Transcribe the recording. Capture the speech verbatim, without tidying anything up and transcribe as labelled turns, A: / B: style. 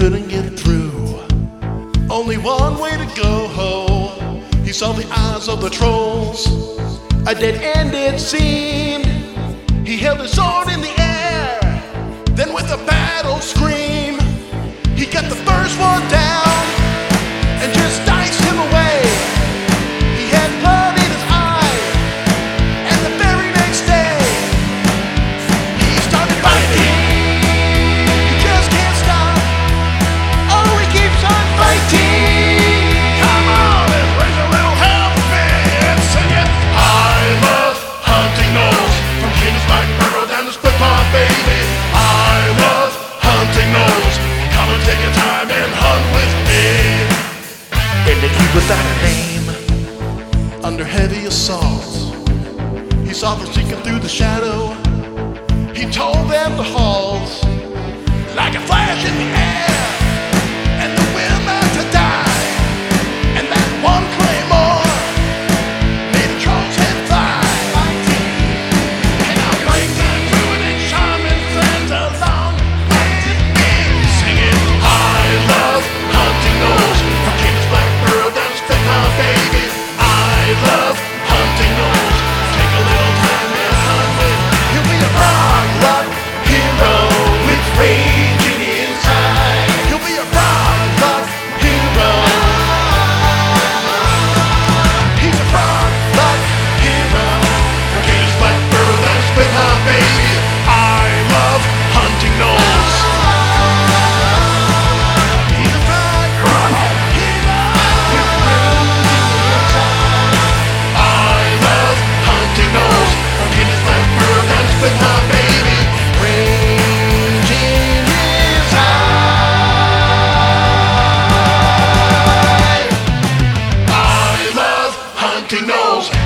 A: couldn't get through. Only one way to go. He saw the eyes of the trolls. A dead end it seemed. He held his sword in the air. Then with a battle scream, he got the first one down and just diced him away. He had blood in his eye, and the very next day he started fighting. He just can't stop. Oh, he keeps on fighting. Come on and raise a little hell for me and sing it. I love hunting nose from King's Black Burrow down to Split Pond, baby. I love hunting nose. Come and take your time and hunt with me. In the heat without a name, under heavy assault, he saw them seeking through the shadow. He told them to halt, like a flash in the air, and the will not to die. And that one claymore made a troll's head fly. And I'll bring that druid and shaman friends along with me. Sing it. I love hunting nose from King's Black Burrow down to Split Pond, baby. I love hunting nose. Take a little time and hunt with. He'll be a frog luck hero with raging inside. He'll be a frog luck hero. He's a frog luck hero from King's Black Burrow down to Split Pond, baby. I love hunting nose. He's a frog luck hero. I love hunting nose from King's Black Burrow down to Split Pond, baby. Raging inside. I love hunting nose.